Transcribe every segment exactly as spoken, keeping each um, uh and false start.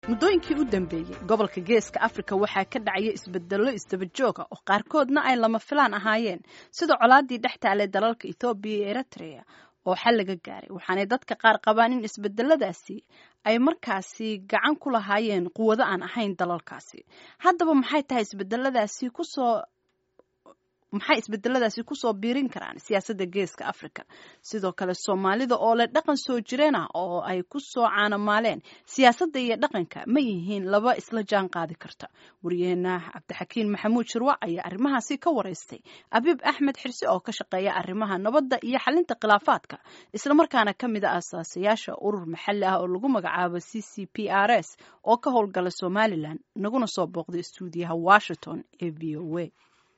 muddooyinkii u dambeeyey gobolka geeska Afrika waxaa ka dhacaya isbeddello isdaba joog ah oo qaarkoodna ay lama filaan ahaayeen sida colaadii dhex taalay dalalka Ethiopia iyo Eritrea oo xal laga gaaray waxaanay dadka qaar qabaan in isbeddeladaasi ay markaasi gacan ku lahaayeen quwado aan ahayn dalalkaasi haddaba maxay tahay isbeddeladaasi ku soo maxay isbeddeladaasi ku soo biirin karaan siyaasadda geeska Afrika sidoo kale Soomaalida oo leh dhaqan soo jireen ah oo ay ku soo caanamaaleen siyaasadda iyo dhaqanka ma yihiin laba isla jaan qaadi karta wariyeena Cabdixakiin Maxamuud Shirwac ayaa arrimahaasi ka wareystay Abiib Axmed Xirsi oo ka shaqeeya arrimaha nabadda iyo xalinta khilaafaadka isla markaana ka mid ah aasaasiyaasha urur maxalli ah oo lagu magacaabo C C P R S oo ka howlgala Somaliland naguna soo booqday stuudiyaha Washington ee V O A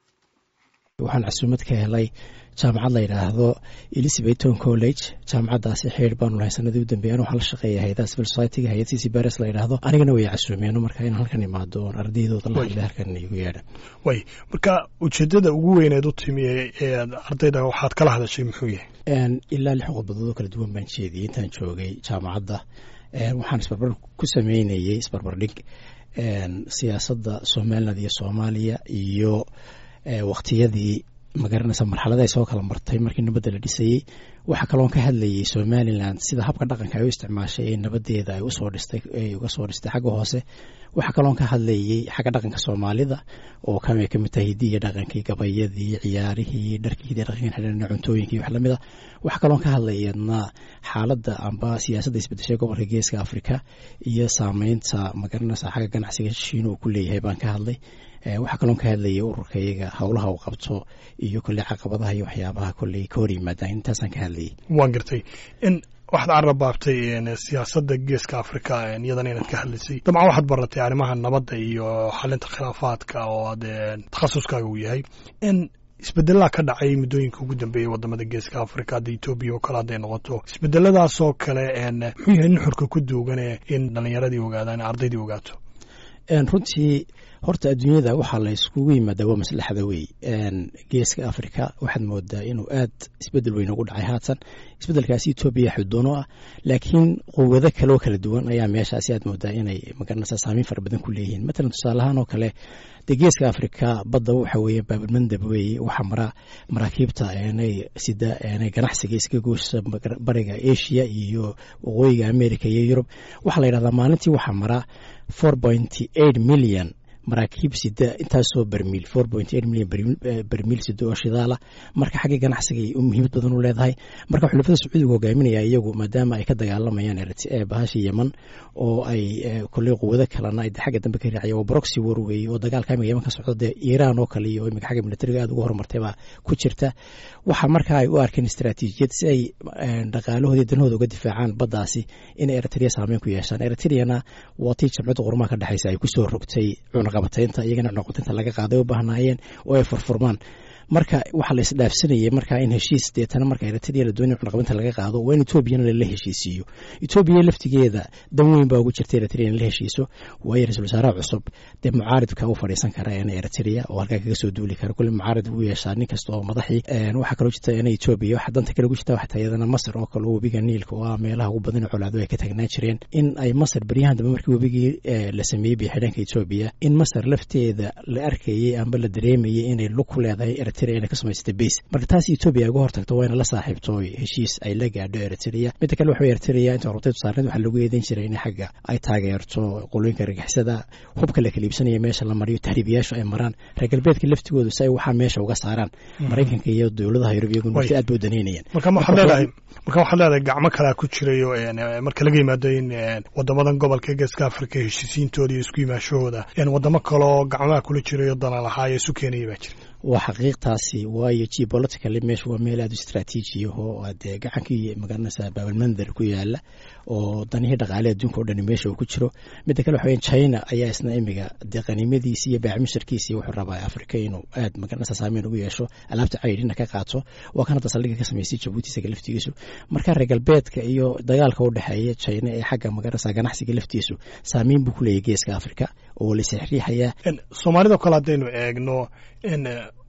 waxaan casuumad ka helay jaamacad la yiraahdo Elizabeth College jaamacadaasi xeer baan lahayn sanadii u dambeeyay waxaan la shaqeeyay hay'adda civil society-ga hay'adda C C P R S la yiraahdo anigana way casuumeen marka in halkan imaado ardaydooda la hadlay halkan igu yeedhan way marka ujeedada ugu weyneed u timi ee ardayda waxaad kala hadashay muxuu yahay een ilaa lix qodob kala duwan baan jeediyay intaan joogay jaamacadda een waxaan isbarbar ku sameynayay isbarbar dhig een siyaasadda Soomaaliland iyo Soomaaliya iyo waqtiyadii magaranaysa marxaladaha soo kala martay markii nabadda la dhisayay waxa kale oo ka hadlayay Somaliland sida habka dhaqanka ay u isticmaashay ee nabadeeda ay u soo dhistay ay uga soo dhistay xagga hoose waxa kale oo ka hadlayay xagga dhaqanka Soomaalida oo ka mid ka mid tahay hidiyo dhaqankii gabayadii ciyaarihii dharkii dhaqanka xidhan cuntooyinkii wax lamida waxa kale oo ka hadlayna xaaladda amba siyaasadda isbedeshay gobolka geeska Afrika iyo saameynta magaranaysa xagga ganacsiga Shiino ku leeyahay baan ka hadlay waxa kale oo ka hadlayay ururkayga hawlaha uu qabto iyo kulli caqabadaha iyo waxyaabaha kulli ka hor yimaada intaas aan ka hadlayay waan gartay in waxaad carrabaabtay in siyaasadda geeska Afrika iyadana inaad ka hadlaysay dabcan waxaad baratay arrimaha nabadda iyo xalinta khilaafaadka oo aad takhasuskaaga u yahay in isbeddellada ka dhacay muddooyinka ugu dambeeyay wadamada geeska Afrika hadda Ethiopia oo kala haday noqoto isbeddelladaas oo kale een muxuu yahay nuxurka ku duugan in dhalinyaradii ogaadaan ardaydii ogaato een runtii horta adduunyada waxa la isku yimaado waa maslaxada weey een geeska Afrika waxaad moodaa inuu aad isbeddel weyn ugu dhacay haatan isbeddelkaasi Ethiopia xudoono ah laakiin quwado kale oo kala duwan ayaa meeshaasi aad moodaa inay magaranaysa saameyn far badan ku leeyihiin mesela tusaalahaan oo kale de geeska Afrika badda waxa weeye baabulmandab weeye waxa mara maraakiibta aanay sida aanay ganacsiga iska goosha bariga Asia iyo waqooyiga America iyo Europe waxa la yiraahdaa maalintii waxa mara four point eight million maraakiib sida intaas soo barmiil four point eight million barmiil sida oo shidaala marka xagga ganacsiga ay muhiimad badan u leedahay marka xulafada Sacuudiga hogaaminaya iyagu maadaama ay ka dagaalamayaan Eritrea bahashi Yemen oo ay kulli quwada kalena ay xagga dambe ka raacay oo proxy war weey oo dagaalka Yemen ka socda Iran oo kale iyo imika xagga militariga aad ugu horumartay baa ku jirta waxa marka ay u arkeen istaraatiijiyad si ay dhaqaalahooda danahooda uga difaacaan baddaasi in Eritrea saameyn ku yeeshaan Eritreana wati jamciyadda qormaha ka dhaxaysa ay ku soo rogtay qabateynta iyagana noqotinta laga qaaday u baahnaayeen oo ay furfurmaan marka waxa la isdhaafsanayay marka in heshiis deetana marka Eritrea la doonayo qabateynta laga qaado waa in Ethiopia la heshiisiyo Ethiopia laftigeeda dan weyn baa ugu jirtay Eritrea in la heshiiso waa ra'iisul wasaaraha cusub de mucaaridka u fariisan kara in Eritrea oo halka kaga soo duuli kara kulli mucaarid uu yeeshaa nin kasta oo madaxii waxa kale oo jirta in Ethiopia waxa danta kale ugu jirta waxa tayadana Masar oo kale oo webiga Niilka oo meelaha ugu badan colaado ay ka tagnaa jireen in ay Masar bariyahan dambe markii webigii la sameeyay bixidanka Ethiopia in Masar lafteeda la arkayay amba la dareemayay inay lug ku leedahay Eritrea ka samaystay base marka taas Ethiopia uga hortagto waa in la saaxiibto heshiis ay la gaadho Eritrea mid kale waxa Eritrea inta hortay saaran waxa lagu yeedan jiray in xagga ay taageerto qoloyinka ragixisada hubka la kaliibsanaya meesha la mariyo tahriibiyaasha ay maraan reer galbeedka laftigoodu say waxa meesha uga saaraan Mareykanka iyo dawladaha Yurub si aad buu daneynayaan marka waxa leedahay marka waxa leedahay gacmo kala ku jirayo marka laga yimaado in wadamadan gobolka geeska Afrika heshiisiintooda isku yimaashooda in wadamo kale oo gacmaha kula jirayo dana lahaa ay isu keenayay baa jira waa xaqiiqtaasi waayo geopolitically meesha waa meel aad u istaraatiiji ah oo aad gacankii magaranaysa baabulmandab ku yaala oo danihii dhaqaale adduunka oo dhan meesha uu ku jiro mid kale waxa weeye China ayaa isna imiga deeqanimadiisa iyo baacmisharkiisa wuxuu rabaa Afrika inuu aad magaranaysa saameyn ugu yeesho alaabta caydina ka qaato waa kana tasaliga ka sameeyay Djibouti isaga laftigiisu marka reer galbeedka iyo dagaalka u dhaxeeya China ee xagga magaranaysa ganacsiga laftiisu saameyn buu ku leeyahay geeska Afrika oo la saxiixaya Soomaalida kala hadaynu eegno in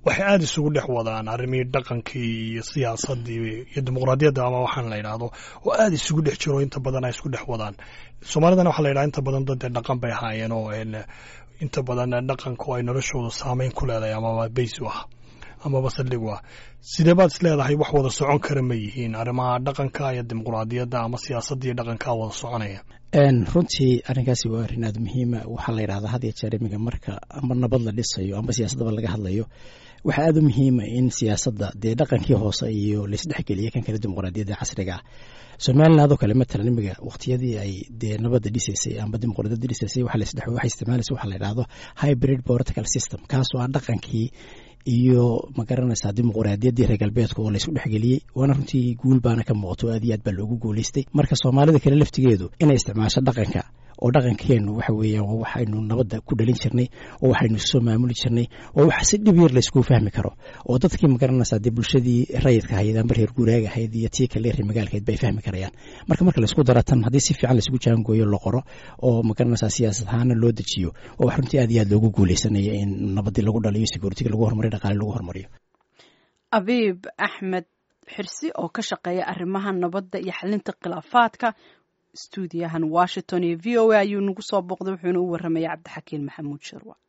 waxay aada isugu dhex wadaan arrimihii dhaqankii iyo siyaasaddii iyo dimuqraadiyadda ama waxaan la yidhaahdo oo aada isugu dhex jiro inta badan ay isku dhex wadaan soomaalidana waxaa la yidhaha inta badan dad dhaqan bay ahaayeen oo inta badan dhaqanku ay noloshooda saameyn ku leedahay amaba bays u ah amaba saldhig u ah sidee baad is leedahay wax wada socon kara ma yihiin arrimaha dhaqanka iyo dimuqraadiyadda ama siyaasadda iyo dhaqanka wada soconaya runtii arrinkaasi waa arrin aada muhiima waxaa la yidhahdaa had iyo jeer imiga marka amba nabad la dhisayo amba siyaasaddaba laga hadlayo waxaa aada u muhiima in siyaasadda dee dhaqankii hoose iyo laisdhexgeliya kan kale dimuqraadiyadda casriga ah somalilan adoo kale matalan imiga waqtiyadii ay dee nabadda dhisaysay amba dimuqraadiyadda dhisaysay waxa la isdhex waxay isticmaalaysa waxa la yidhahdo hybrid political system kaasoo ah dhaqankii iyo ma garanaysaa dimuqraadiyaddii reer galbeedka oo laysku dhexgeliyey waana runtii guul baana ka muuqato aad iyo aad baa loogu guulaystay marka soomaalida kale laftigeedu inay isticmaasho dhaqanka oo dhaqankeennu waxa weeyaan waa waxaynu nabadda ku dhalin jirnay oo waxaynu soo maamuli jirnay oo wax si dhib yar laysku fahmi karo oo dadkii ma garanaysaa dee bulshadii rayidka ahayd amba reer guuraaga ahayd iyo tii kale reer magaalkahayd bay fahmi karayaan marka marka laysku dara tan haddii si fiican laysku jaangooyo la qoro oo ma garanaysaa siyaasad ahaana loo dejiyo oo wax runtii aad iyo aad loogu guulaysanaya in nabaddii lagu dhaliyo security lagu horumariyo dhaqaale lagu horumariyo abiib axmed xirsi oo ka shaqeeya arrimaha nabadda iyo xalinta khilaafaadka stuudiyahan washington iyo v o a ayuu nagu soo booqday wuxuuna u warramaya cabdixakiin maxamuud shirwa